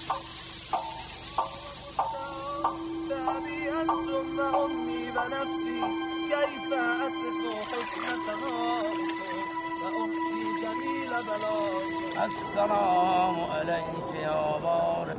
السلام علیک یا بار.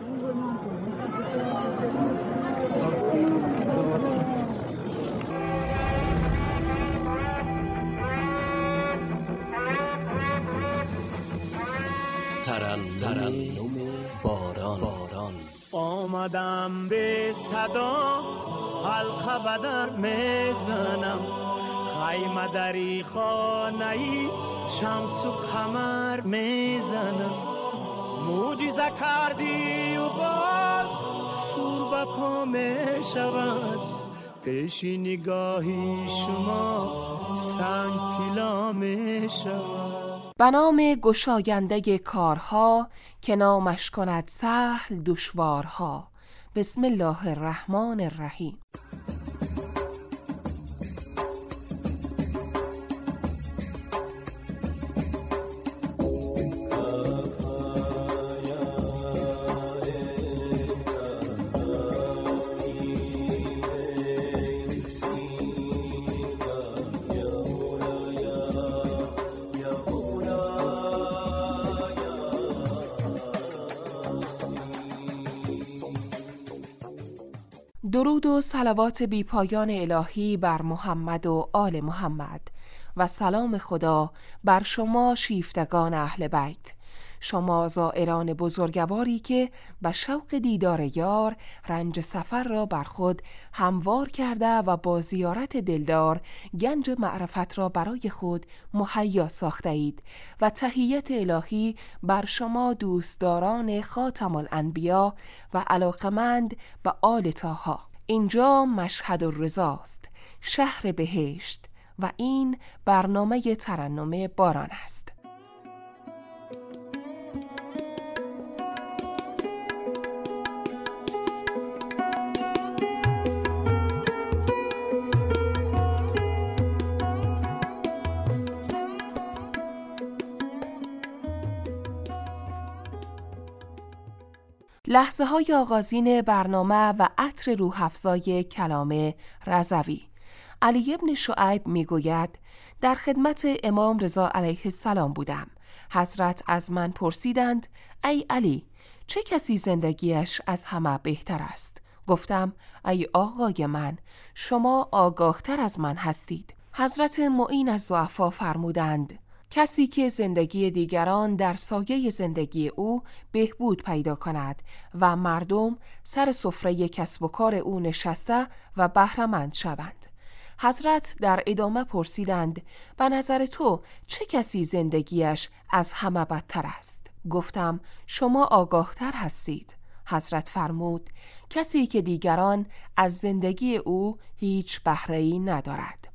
ترنم باران. آمدم به صدا حلقه بدر میزنم، خیمه دری خانه‌ای شمس و قمر میزنم. معجزه کردی و باز شور به پا میشود، پیش نگاهی شما سنگ طلا میشود. به نام گشاینده کارها که نامش کند سهل دشوارها. بسم الله الرحمن الرحیم. درود و صلوات بی پایان الهی بر محمد و آل محمد و سلام خدا بر شما شیفتگان اهل بیت، شما زائران بزرگواری که به شوق دیدار یار رنج سفر را بر خود هموار کرده و با زیارت دلدار گنج معرفت را برای خود مهیا ساخته اید و تحیت الهی بر شما دوستداران خاتم الانبیا و علاقمند به آل طاها. اینجا مشهد الرضاست، شهر بهشت، و این برنامه ترنم باران است. لحظه های آغازین برنامه و عطر روح افزای کلام رضوی. علی ابن شعیب می گوید در خدمت امام رضا علیه السلام بودم. حضرت از من پرسیدند ای علی، چه کسی زندگیش از همه بهتر است؟ گفتم ای آقای من، شما آگاهتر از من هستید. حضرت معین از ضعفا فرمودند کسی که زندگی دیگران در سایه زندگی او بهبود پیدا کند و مردم سر سفره کسب و کار او نشسته و بهره‌مند شوند. حضرت در ادامه پرسیدند به نظر تو چه کسی زندگیش از همه بدتر است؟ گفتم شما آگاهتر هستید. حضرت فرمود کسی که دیگران از زندگی او هیچ بهره‌ای ندارد.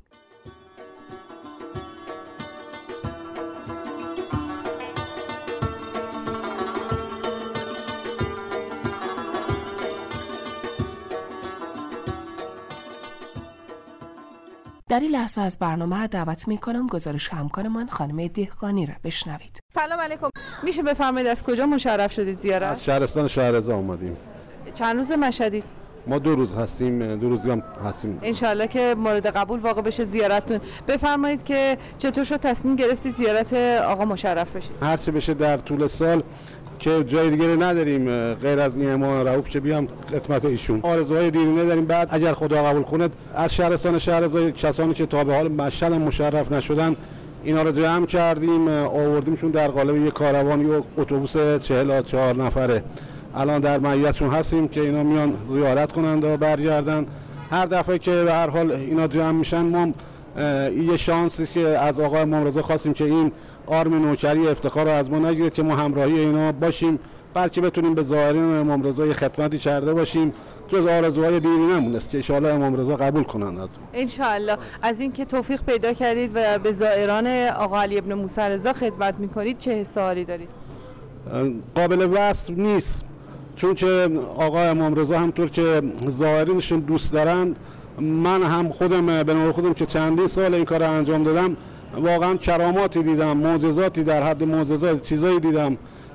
در این لحظه از برنامه دعوت میکنم گزارش همکارمان خانم دهقانی را بشنوید. سلام علیکم. میشه بفرمایید از کجا مشرف شدید زیارت؟ از شهرستان شهرضا اومدیم. چند روز مشهدید؟ ما 2 روز هستیم، 2 روز دیگه هستیم. انشالله که مورد قبول واقع بشه زیارتتون. بفرمایید که چطور شد تصمیم گرفتید زیارت آقا مشرف بشید؟ هرچه بشه در طول سال که جای دیگه نداریم غیر از این امام رؤوف که بیام خدمت ایشون. آرزوهای دیرینه داریم. بعد اگر خدا قبول کنه از شهرستان شهرضا کسانی که تا به حال مشهد مشرف نشدن اینا رو جمع کردیم، آوردیمشون در قالب یک کاروان یا اتوبوس 44 نفره. الان در معیتشون هستیم که اینا میان زیارت کنند و برگردن. هر دفعه که به هر حال اینا جمع میشن ما یه شانسی که از آقای امام رضا خواستیم که این آرم نوکری افتخار رو از ما نگیرید که ما همراهی اینا باشیم، بلکه بتونیم به ظاهرین امام رضا یه خدمتی کرده باشیم. جز آرزوهای دیرینمون است که ان شاءالله امام رضا قبول کنند از ما. ان شاءالله. از اینکه توفیق پیدا کردید و به زائران آقا علی ابن موسی رضا خدمت میکنید چه حس حالی دارید؟ قابل وصف نیست، چون که آقا امام رضا همطور که زائرینشون دوست دارن، من هم خودم به نوع خودم که چندین سال این کار انجام دادم واقعا کراماتی دیدم، معجزاتی در حد معجزات چیزایی دیدم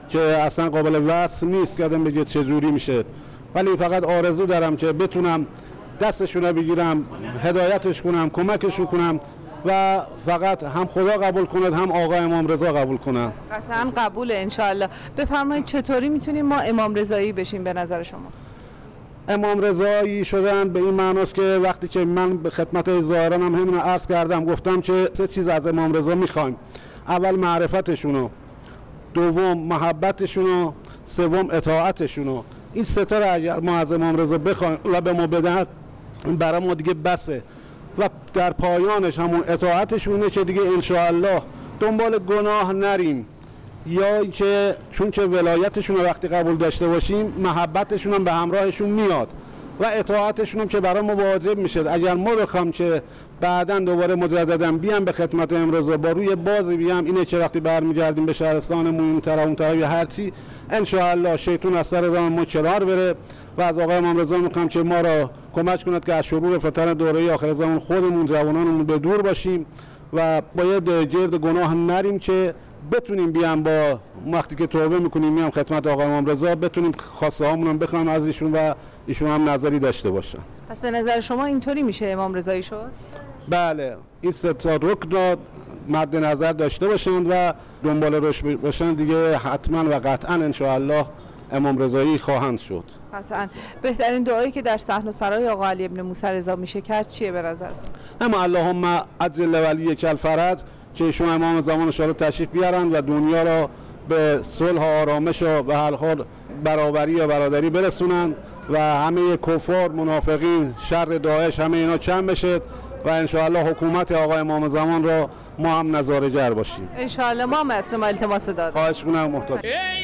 که اصلا قابل وصف نیست که آدم بگه چجوری میشه، ولی فقط آرزو دارم که بتونم دستشون رو بگیرم، هدایتش کنم، کمکشون کنم و فقط هم خدا قبول کند هم آقا امام رضا قبول کنن. قطعا قبوله انشاءالله. بفرمایید چطوری میتونیم ما امام رضایی بشیم به نظر شما؟ امام رضایی شدن به این معناست که وقتی که من به خدمت زائرانم همین عرض کردم، گفتم که 3 چیز از امام رضا میخوایم: اول معرفتشونو، دوم محبتشونو، سوم اطاعتشونو. این 3 تا رو اگر ما از امام رضا بخوایم و به ما بدن برای ما دیگه بسه و در پایانش همون اطاعتشونه که دیگه انشاءالله دنبال گناه نریم، یا که چون که ولایتشون رو وقتی قبول داشته باشیم محبتشون هم به همراهشون میاد و اطاعتشون هم که برای ما واجب میشه. اگر ما بخوام که بعداً دوباره مجدداً بیام به خدمت امام رضا با روی بازی بیام، اینه که وقتی برمیگردیم به شهرستانمون این طرف اون طرف یا هر چی، انشاءالله شیطان از سر راه ما کنار بره و از آقای امام رضا میخوام که ما را کمک کند که از شرور فتن دوره آخر زمان خودمون جوانانمون به دور باشیم و باید گرد گناه نریم که بتونیم بیام با وقتی که توبه میکنیم میام خدمت آقای امام رضا بتونیم خواسته هامون هم بخوایم از ایشون و ایشون هم نظری داشته باشن. پس به نظر شما اینطوری میشه امام رضایی شد؟ بله، این 3 تا رکن را مد نظر داشته باشند و دنبال رشد باشن، دیگه حتما و قطعا انشاءالله امام رضایی خواهند شد. قطعا. بهترین دعایی که در صحن و سرای آقا علی ابن موسی رضا میشه کرد چیه به نظرتون؟ اما اللهم عجل ولیک الفرج، که ایشون امام زمان ان شاءالله تشریف بیارن و دنیا را به صلح و آرامش و به هر حال برابری و برادری برسونن و همه کفار، منافقین، شر داعش همه اینا کم بشه و انشاءالله حکومت آقا امام زمان را ما هم نظاره‌گر باشیم. انشاءالله. ما هم از شما التماس داریم. خواهش می‌کنم محتاج.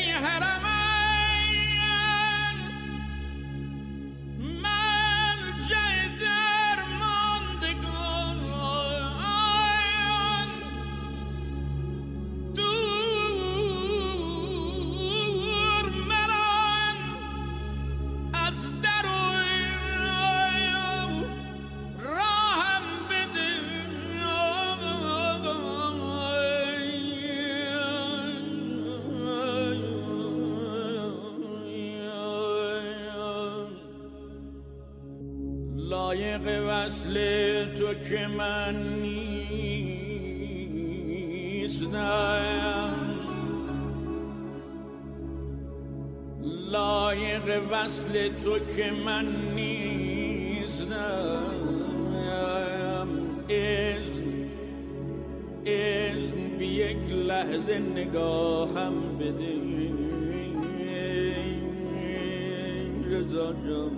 لایق وصل تو که من نیستم، لایق وصل تو که من نیستم، اذن بی یک لحظه نگاهم بده رضا جان.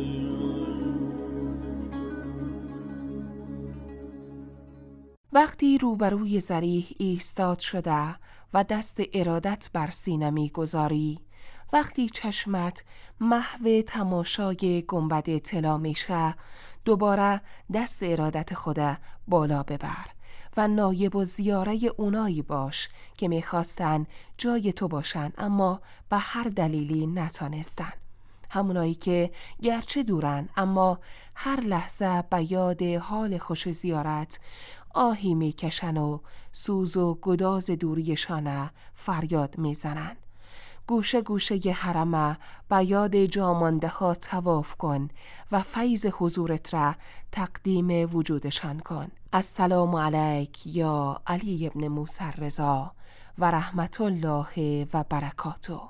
وقتی روبروی ذریح ایستاد شده و دست ارادت بر سینه می‌گذاری، وقتی چشمت محو تماشای گنبد طلا میشه، دوباره دست ارادت خود بالا ببر و نایب و زیاره اونایی باش که میخواستن جای تو باشن اما به هر دلیلی نتانستن. همونایی که گرچه دورن اما هر لحظه به یاد حال خوش زیارت آهی میکشن و سوز و گداز دوریشان فریاد میزنن. گوشه گوشه ی حرمه به یاد جامانده ها طواف کن و فیض حضورت را تقدیم وجودشان کن. السلام علیک یا علی ابن موسی رضا و رحمت الله و برکاته.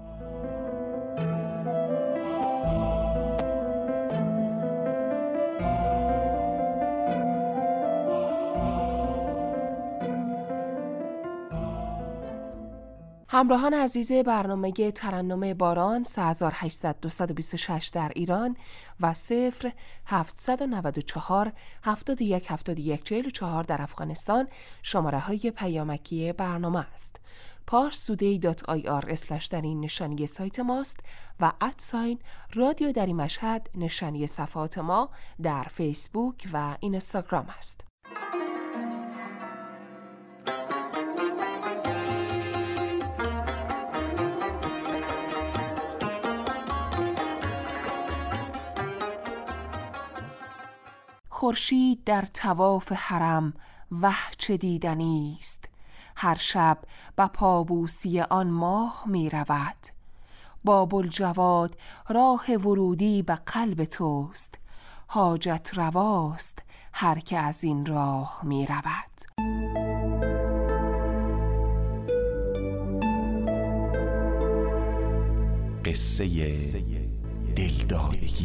همراهان عزیز برنامه ترنم باران 3800 در ایران و 0794 71 71 44 در افغانستان شماره های پیامکی برنامه است. parstoday.ir/ در این نشانی سایت ماست و رادیو در این مشهد نشانی صفحات ما در فیسبوک و اینستاگرام است. خورشید در طواف حرم وه چه دیدنی است، هر شب به پابوسی آن ماه می رود. باب الجواد راه ورودی به قلب توست، حاجت رواست هر که از این راه می رود. قصه دلدادگی.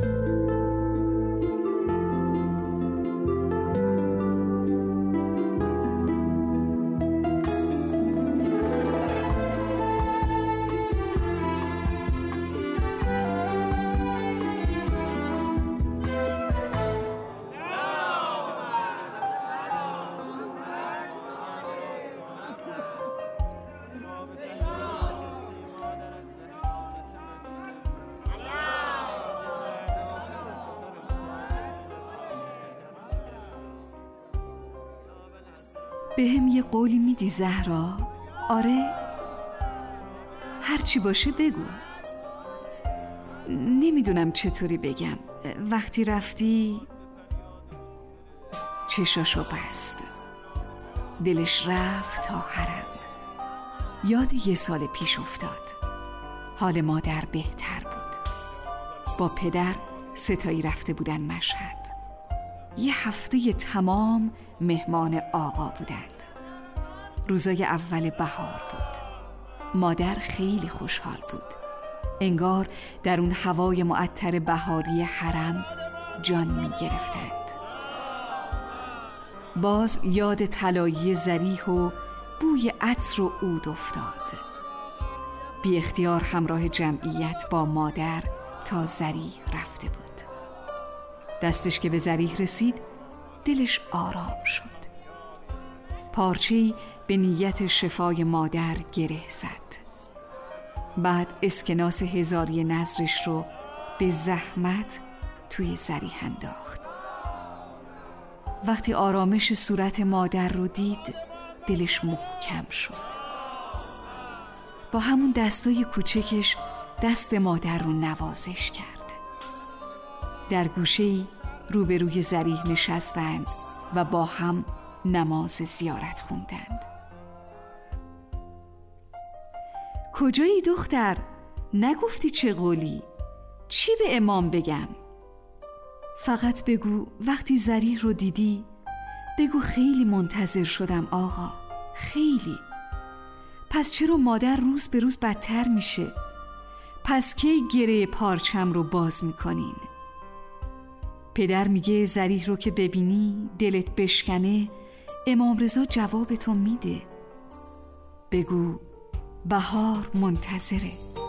به هم یه قولی میدی زهرا؟ آره؟ هرچی باشه بگو. نمیدونم چطوری بگم. وقتی رفتی چشاشو بست، دلش رفت تا حرم. یاد یه سال پیش افتاد. حال مادر بهتر بود. با پدر ستایی رفته بودن مشهد. یه هفته تمام مهمان آقا بودند. روزای اول بهار بود. مادر خیلی خوشحال بود. انگار در اون هوای معطر بهاری حرم جان می گرفتند. باز یاد طلایی ذریح و بوی عطر و عود افتاد. بی اختیار همراه جمعیت با مادر تا ذریح رفته بود. دستش که به ذریح رسید دلش آرام شد. پارچه‌ای به نیت شفای مادر گره زد. بعد اسکناس هزاری نظرش رو به زحمت توی ذریح انداخت. وقتی آرامش صورت مادر رو دید دلش محکم شد. با همون دستای کوچکش دست مادر رو نوازش کرد. در گوشه‌ای روبروی ذریح نشستند و با هم نماز زیارت خوندند. کجایی دختر؟ نگفتی چه قولی؟ چی به امام بگم؟ فقط بگو وقتی ذریح رو دیدی بگو خیلی منتظر شدم آقا، خیلی. پس چرا مادر روز به روز بدتر میشه؟ پس کی گره پارچم رو باز میکنین؟ پدر میگه ذریح رو که ببینی دلت بشکنه امام رضا جوابتو میده. بگو بهار منتظره.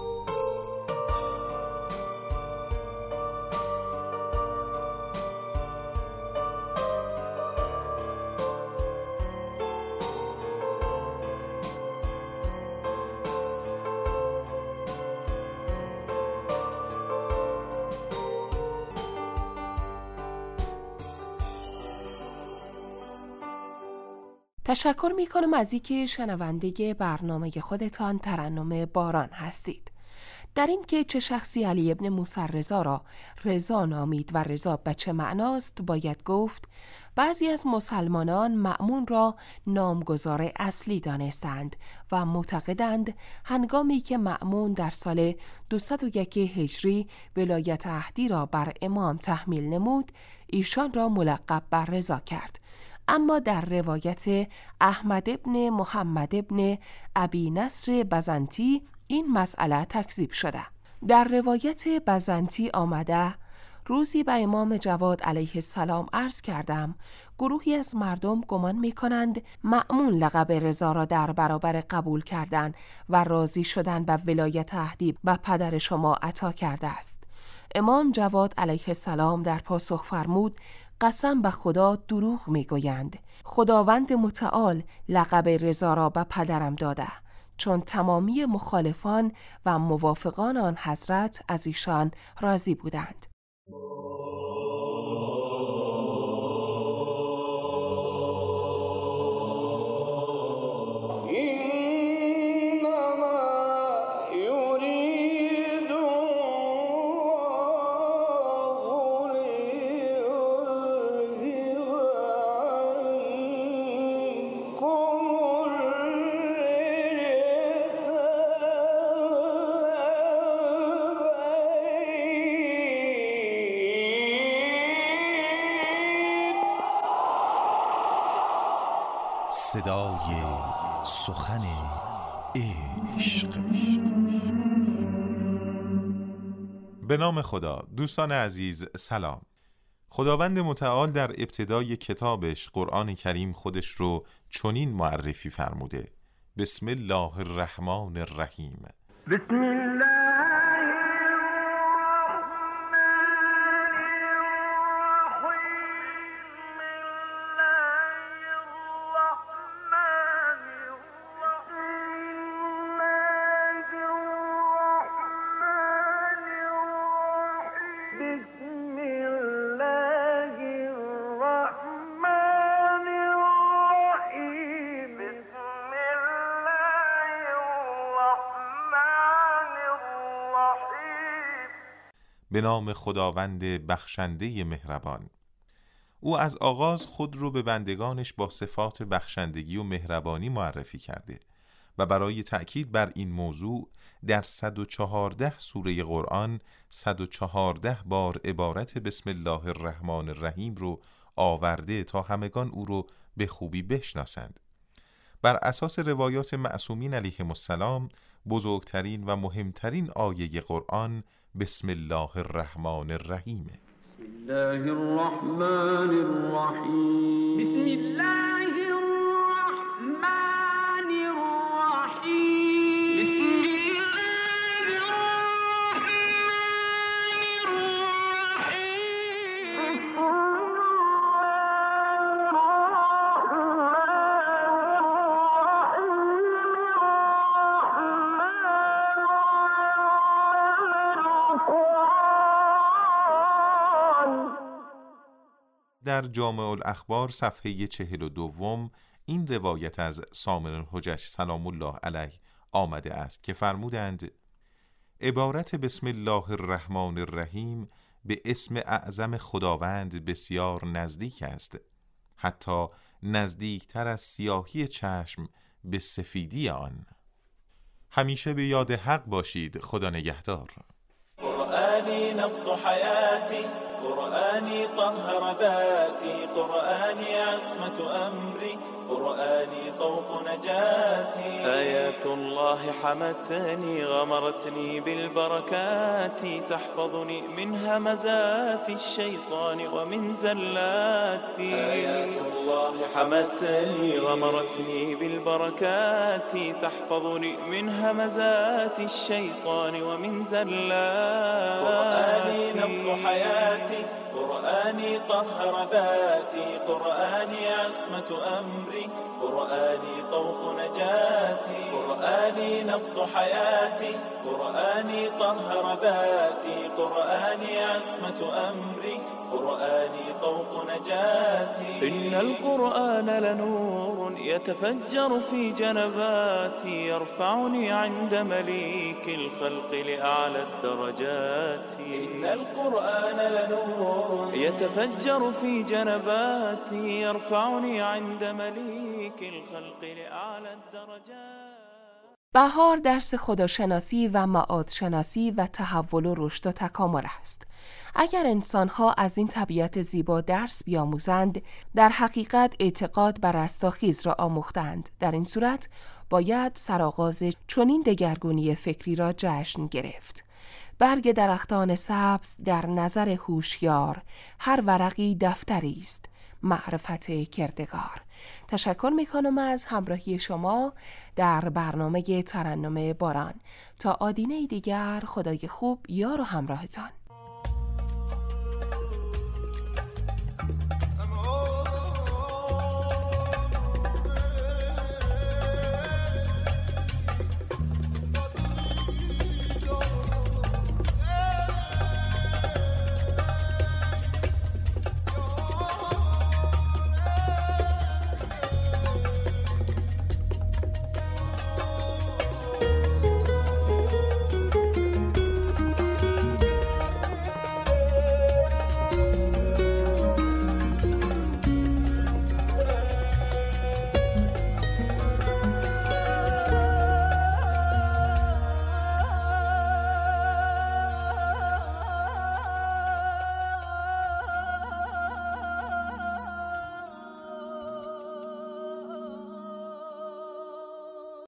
تشکر میکنم از اینکه شنونده برنامه خودتان ترنم باران هستید. در این که چه شخصی علی ابن موسی رضا را رضا نامید و رضا به چه معناست باید گفت بعضی از مسلمانان مأمون را نامگذار اصلی دانستند و معتقدند هنگامی که مأمون در سال 201 هجری ولایت عهدی را بر امام تحمیل نمود ایشان را ملقب بر رضا کرد. اما در روایت احمد ابن محمد ابن ابی نصر بزنطی این مسئله تکذیب شده. در روایت بزنطی آمده روزی به امام جواد علیه السلام عرض کردم گروهی از مردم گمان می کنند مأمون لقب رضا را در برابر قبول کردن و راضی شدن به ولایت عهدی به پدر شما عطا کرده است. امام جواد علیه السلام در پاسخ فرمود قسم به خدا دروغ میگویند. خداوند متعال لقب رضا را به پدرم داده، چون تمامی مخالفان و موافقان آن حضرت از ایشان راضی بودند. قل صدای سخن عشق. به نام خدا. دوستان عزیز سلام. خداوند متعال در ابتدای کتابش قرآن کریم خودش رو چنین معرفی فرموده: بسم الله الرحمن الرحیم. بسم الله به نام خداوند بخشنده مهربان. او از آغاز خود رو به بندگانش با صفات بخشندگی و مهربانی معرفی کرده و برای تأکید بر این موضوع در 114 سوره قرآن 114 بار عبارت بسم الله الرحمن الرحیم رو آورده تا همگان او رو به خوبی بشناسند. بر اساس روایات معصومین علیهم السلام بزرگترین و مهمترین آیه قرآن بسم الله الرحمن الرحیم. بسم الله الرحمن الرحیم. بسم الله الرحمن الرحیم. بسم الله در جامع الاخبار صفحه 42 این روایت از سامن الحجج سلام الله علیه آمده است که فرمودند عبارت بسم الله الرحمن الرحیم به اسم اعظم خداوند بسیار نزدیک است، حتی نزدیکتر از سیاهی چشم به سفیدی آن. همیشه به یاد حق باشید. خدا نگهدار. قرآنی نبض حیاتی، قرآنی طهر ذاتی، قرآنی عصمت امری، قرآني طوق نجاتي. آيات الله حمتني غمرتني بالبركات، تحفظني من همزات الشيطان ومن زلاتي. آيات الله حمتني غمرتني بالبركات، تحفظني من همزات الشيطان ومن زلاتي. قرآني نبض حياتي، قرآني طهر ذاتي، قرآني عصمة أمري، قرآني طوق نجاتي. قرآني نبض حياتي، قرآني طهر ذاتي، قرآني عصمة أمري، قرآني طوق نجاتي. إن القرآن لنور يتفجر في جنباتي، يرفعني عند مليك الخلق لأعلى الدرجات. إن القرآن لنور يتفجر في جنباتي، يرفعني عند مليك الخلق لأعلى الدرجات. بهار درس خداشناسی و معادشناسی و تحول و رشد و تکامل است. اگر انسان‌ها از این طبیعت زیبا درس بیاموزند، در حقیقت اعتقاد بر رستاخیز را آموختند. در این صورت باید سرآغاز چنین دگرگونی فکری را جشن گرفت. برگ درختان سبز در نظر هوشیار، هر ورقی دفتری است، معرفت کردگار. تشکر میکنم از همراهی شما در برنامه ترنم باران. تا آدینه دیگر، خدای خوب یار و همراهتان.